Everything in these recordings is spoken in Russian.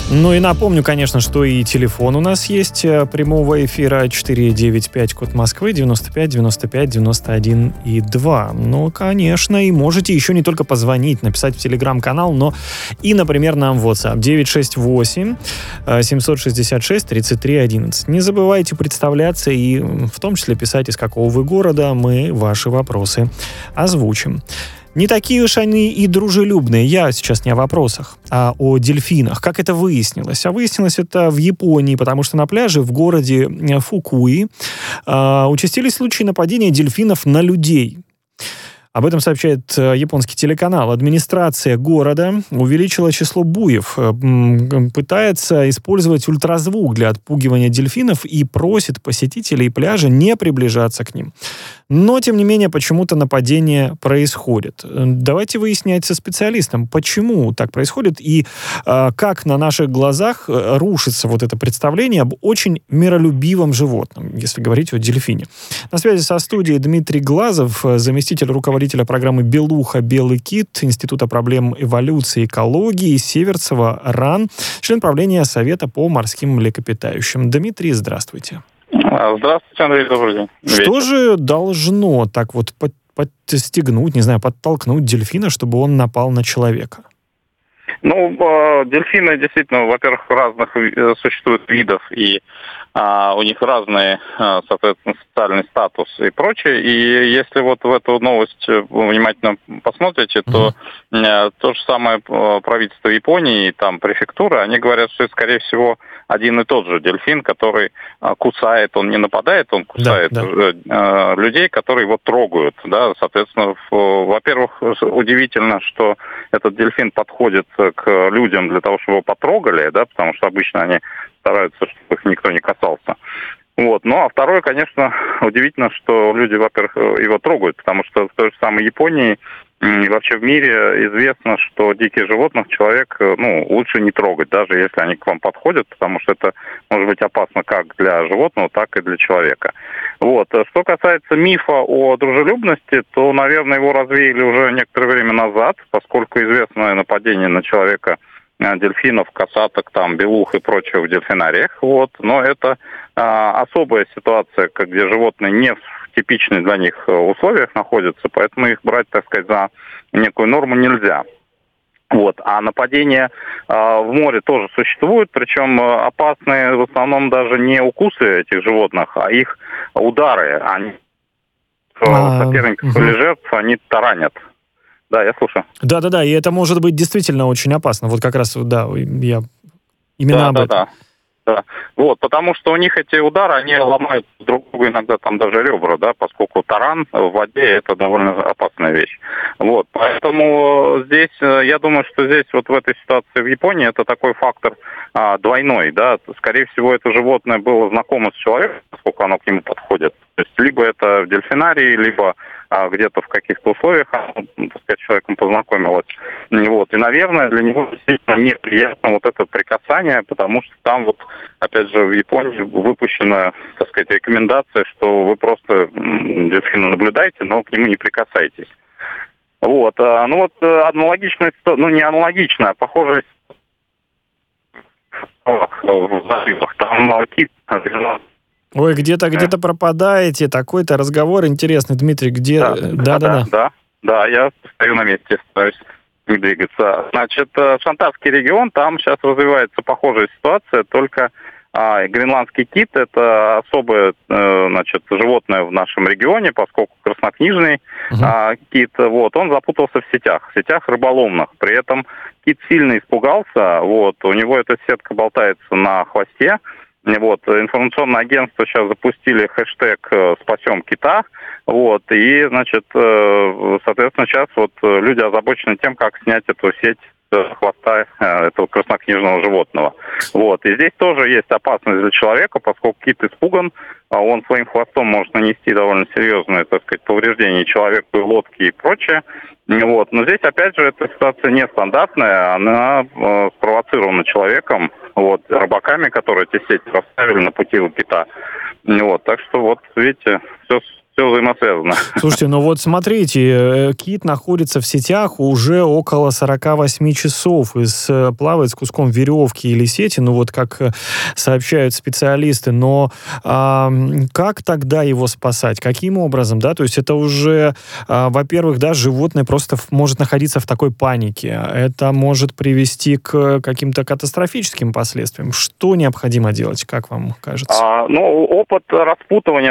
Ну и напомню, конечно, что и телефон у нас есть прямого эфира 495, код Москвы, 95 95 91 и 2. Ну, конечно, и можете еще не только позвонить, написать в телеграм-канал, но и, например, нам в WhatsApp 968 766 33 11. Не забывайте представляться и в том числе писать, из какого вы города, мы ваши вопросы озвучим. Не такие уж они и дружелюбные. Я сейчас не о вопросах, а о дельфинах. Как это выяснилось? А выяснилось это в Японии, потому что на пляже в городе Фукуи участились случаи нападения дельфинов на людей. Об этом сообщает японский телеканал. Администрация города увеличила число буев, пытается использовать ультразвук для отпугивания дельфинов и просит посетителей пляжа не приближаться к ним. Но, тем не менее, почему-то нападение происходит. Давайте выяснять со специалистом, почему так происходит и как на наших глазах рушится вот это представление об очень миролюбивом животном, если говорить о дельфине. На связи со студией Дмитрий Глазов, заместитель руководителя программы «Белуха. Белый кит» Института проблем эволюции и экологии Северцева РАН, член правления Совета по морским млекопитающим. Дмитрий, здравствуйте. Здравствуйте, Андрей, добрый день. Что же должно так вот подстегнуть, не знаю, подтолкнуть дельфина, чтобы он напал на человека? Ну, дельфины действительно, во-первых, разных существует видов, и у них разный, соответственно, социальный статус и прочее. И если вот в эту новость внимательно посмотрите, то то же самое правительство Японии, там префектура, они говорят, что это, скорее всего, один и тот же дельфин, который кусает, он не нападает, он кусает людей, которые его трогают. Да? Соответственно, во-первых, удивительно, что этот дельфин подходит к людям для того, чтобы его потрогали, да, потому что обычно они стараются, чтобы их никто не касался. Вот. Ну, а второе, конечно, удивительно, что люди, во-первых, его трогают, потому что в той же самой Японии и вообще в мире известно, что диких животных человек, лучше не трогать, даже если они к вам подходят, потому что это может быть опасно как для животного, так и для человека. Вот. Что касается мифа о дружелюбности, то, наверное, его развеяли уже некоторое время назад, поскольку известное нападение на человека дельфинов, касаток, там, белух и прочего в дельфинариях. Вот. Но это особая ситуация, где животные не в типичных для них условиях находятся, поэтому их брать, так сказать, за некую норму нельзя. Вот. А нападения в море тоже существуют, причем опасные в основном даже не укусы этих животных, а их удары. Они соперников или жертв, они таранят. Да, я слушаю. Да-да-да, и это может быть действительно очень опасно. Вот как раз, да, я именно об этом. Да. Вот, потому что у них эти удары, они ломают друг друга иногда там даже ребра, да, поскольку таран в воде это довольно опасная вещь. Вот, поэтому здесь, я думаю, что здесь вот в этой ситуации в Японии это такой фактор двойной, да. Скорее всего, это животное было знакомо с человеком, поскольку оно к нему подходит. То есть либо это в дельфинарии, либо где-то в каких-то условиях, так сказать, человеком познакомилась. Вот. И, наверное, для него действительно неприятно вот это прикасание, потому что там вот, опять же, в Японии выпущена, так сказать, рекомендация, что вы просто дельфина наблюдаете, но к нему не прикасайтесь. Вот. Аналогичная, не аналогичная, а похожая в заливах. Там кит. Ой, где-то пропадаете. Такой-то разговор интересный, Дмитрий. Где? Да, я стою на месте, стараюсь не двигаться. Значит, Шантарский регион, там сейчас развивается похожая ситуация, только гренландский кит – это особое, животное в нашем регионе, поскольку краснокнижный кит, вот, он запутался в сетях рыболовных. При этом кит сильно испугался, вот, у него эта сетка болтается на хвосте. Вот, информационное агентство сейчас запустили хэштег «Спасем кита», вот, и, соответственно, сейчас вот люди озабочены тем, как снять эту сеть с хвоста этого краснокнижного животного. Вот, и здесь тоже есть опасность для человека, поскольку кит испуган, он своим хвостом может нанести довольно серьезные, так сказать, повреждения человеку, и лодке и прочее. Вот. Но здесь, опять же, эта ситуация нестандартная, она спровоцирована человеком, вот, рыбаками, которые эти сети расставили на пути у кита. Вот. Так что, вот, видите, все взаимосвязано. Слушайте, ну вот смотрите, кит находится в сетях уже около 48 часов и плавает с куском веревки или сети, ну вот как сообщают специалисты, но как тогда его спасать? Каким образом, да? То есть это уже, во-первых, да, животное просто может находиться в такой панике. Это может привести к каким-то катастрофическим последствиям. Что необходимо делать, как вам кажется? Опыт распутывания,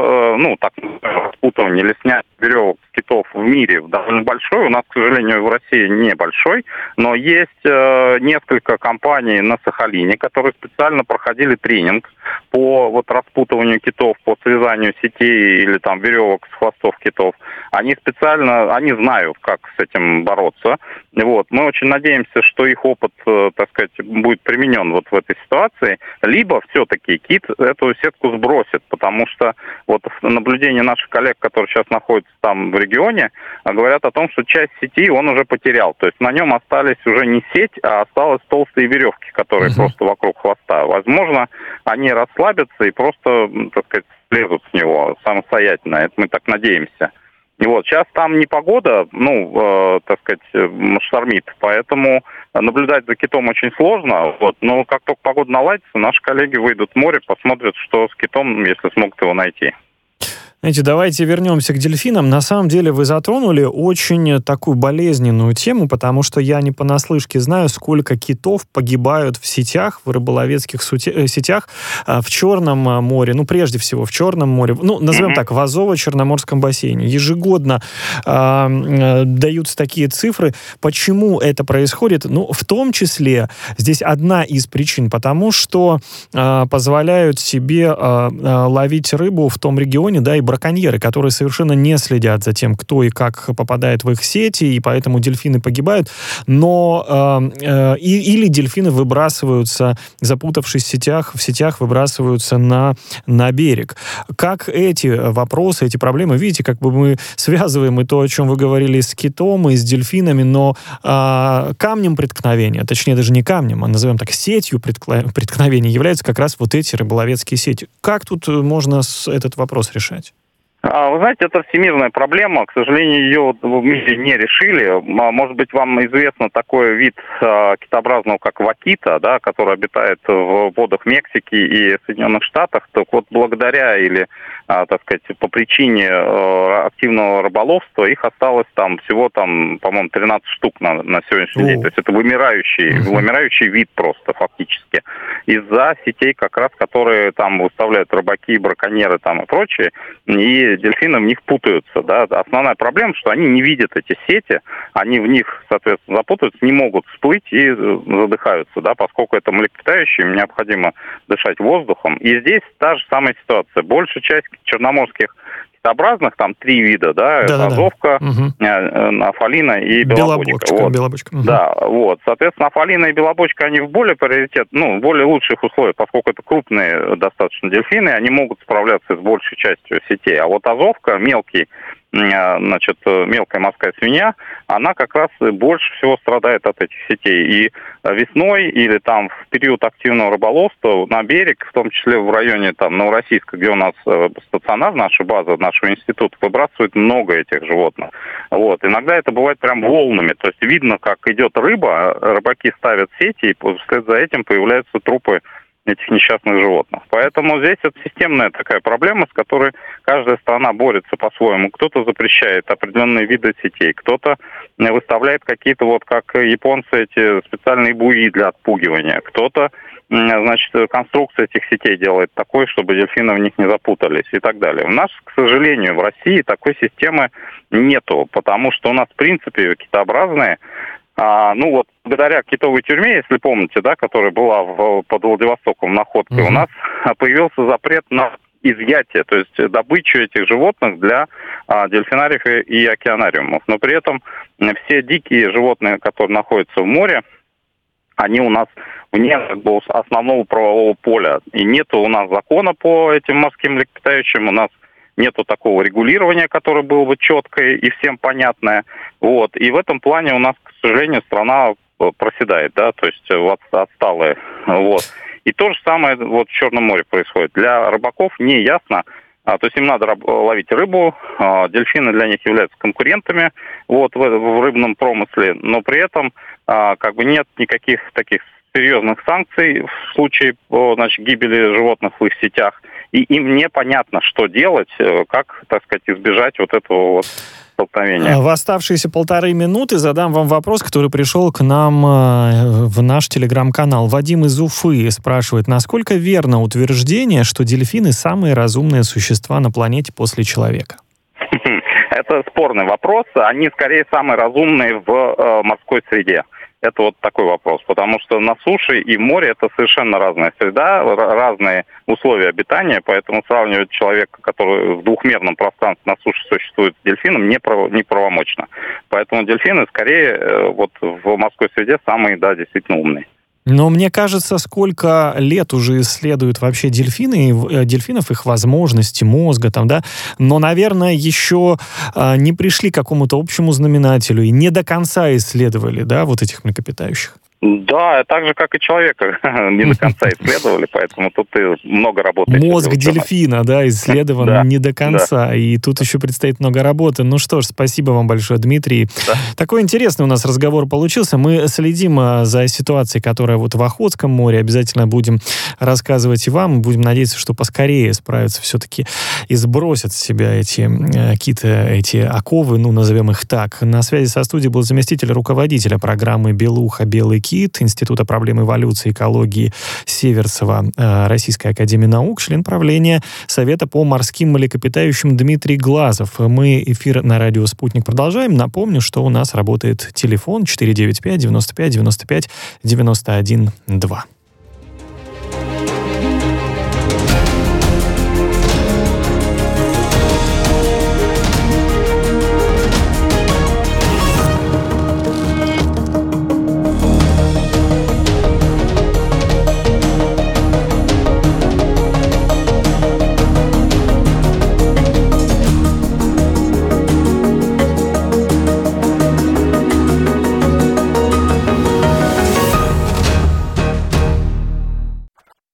распутывания или снятия веревок с китов в мире довольно большой. У нас, к сожалению, в России небольшой, но есть несколько компаний на Сахалине, которые специально проходили тренинг по распутыванию китов, по связанию сетей или там веревок с хвостов китов. Они знают, как с этим бороться. Вот. Мы очень надеемся, что их опыт, будет применен в этой ситуации. Либо все-таки кит эту сетку сбросит, потому что наблюдения наших коллег, которые сейчас находятся там в регионе, говорят о том, что часть сети он уже потерял. То есть на нем остались уже не сеть, а осталось толстые веревки, которые просто вокруг хвоста. Возможно, они расслабятся и просто, слезут с него самостоятельно. Это мы так надеемся. И сейчас там непогода, штормит, поэтому наблюдать за китом очень сложно. Но как только погода наладится, наши коллеги выйдут в море, посмотрят, что с китом, если смогут его найти. Знаете, давайте вернемся к дельфинам. На самом деле вы затронули очень такую болезненную тему, потому что я не понаслышке знаю, сколько китов погибают в сетях, в рыболовецких сетях в Черном море, прежде всего в Черном море, назовем так, в Азово-Черноморском бассейне. Ежегодно даются такие цифры. Почему это происходит? В том числе здесь одна из причин, потому что позволяют себе ловить рыбу в том регионе, да, и браконьеры, которые совершенно не следят за тем, кто и как попадает в их сети, и поэтому дельфины погибают, или дельфины выбрасываются, запутавшись в сетях выбрасываются на берег. Как эти вопросы, эти проблемы, видите, как бы мы связываем и то, о чем вы говорили с китом, и с дельфинами, но камнем преткновения, точнее даже не камнем, а назовем так, сетью преткновения являются как раз эти рыболовецкие сети. Как тут можно этот вопрос решать? Вы знаете, это всемирная проблема. К сожалению, ее в мире не решили. Может быть, вам известно такой вид китообразного, как вакита, да, который обитает в водах Мексики и Соединенных Штатах. Так благодаря или, по причине активного рыболовства их осталось там всего, по-моему, 13 штук на сегодняшний день. То есть это вымирающий вид просто фактически. Из-за сетей как раз, которые там выставляют рыбаки, браконьеры там и прочие, и дельфины в них путаются, да. Основная проблема, что они не видят эти сети, они в них, соответственно, запутаются, не могут всплыть и задыхаются, да, поскольку это млекопитающие, им необходимо дышать воздухом. И здесь та же самая ситуация. Большая часть черноморских китообразных, там 3 вида, да, азовка, афалина и белобочка. Белобочка. Да, соответственно, афалина и белобочка, они в более более лучших условиях, поскольку это крупные достаточно дельфины, они могут справляться с большей частью сетей. А азовка, мелкая морская свинья, она как раз больше всего страдает от этих сетей. И весной или там в период активного рыболовства на берег, в том числе в районе Новороссийска, где у нас стационар, наша база, нашего института, выбрасывают много этих животных. Иногда это бывает прям волнами. То есть видно, как идет рыба, рыбаки ставят сети, и вслед за этим появляются трупы этих несчастных животных. Поэтому здесь это системная такая проблема, с которой каждая страна борется по-своему. Кто-то запрещает определенные виды сетей, кто-то выставляет какие-то, как японцы, эти специальные буи для отпугивания, кто-то, конструкция этих сетей делает такой, чтобы дельфины в них не запутались и так далее. У нас, к сожалению, в России такой системы нету, потому что у нас, в принципе, китообразные, благодаря китовой тюрьме, если помните, да, которая была под Владивостоком находкой, у нас появился запрет на изъятие, то есть добычу этих животных для дельфинариев и океанариумов. Но при этом все дикие животные, которые находятся в море, они у нас вне основного правового поля. И нету у нас закона по этим морским млекопитающим, у нас нету такого регулирования, которое было бы четкое и всем понятное. И в этом плане у нас, к сожалению, страна проседает, да, то есть отсталая. И то же самое в Черном море происходит. Для рыбаков не ясно, То есть им надо ловить рыбу, дельфины для них являются конкурентами в рыбном промысле, но при этом нет никаких таких серьезных санкций в случае гибели животных в их сетях, и им непонятно, что делать, как, так сказать, избежать этого столкновения. В оставшиеся 1,5 минуты задам вам вопрос, который пришел к нам в наш телеграм-канал. Вадим из Уфы спрашивает, насколько верно утверждение, что дельфины самые разумные существа на планете после человека? Это спорный вопрос. Они, скорее, самые разумные в морской среде. Это такой вопрос, потому что на суше и в море это совершенно разная среда, разные условия обитания, поэтому сравнивать человека, который в двухмерном пространстве на суше существует с дельфином, неправомочно. Поэтому дельфины, скорее, в морской среде самые, действительно умные. Но мне кажется, сколько лет уже исследуют вообще дельфинов, их возможности, мозга, но, наверное, еще не пришли к какому-то общему знаменателю и не до конца исследовали, этих млекопитающих. Да, так же, как и человека, не до конца исследовали, поэтому тут и много работы. Мозг дельфина, исследован не до конца, и тут еще предстоит много работы. Ну что ж, спасибо вам большое, Дмитрий. Да. Такой интересный у нас разговор получился. Мы следим за ситуацией, которая в Охотском море. Обязательно будем рассказывать и вам. Будем надеяться, что поскорее справятся все-таки и сбросят с себя эти оковы, назовем их так. На связи со студией был заместитель руководителя программы «Белуха. Белый кит» Института проблем эволюции и экологии Северцева Российской академии наук, член правления Совета по морским млекопитающим Дмитрий Глазов. Мы эфир на радио «Спутник» продолжаем. Напомню, что у нас работает телефон 495-95-95-91-2.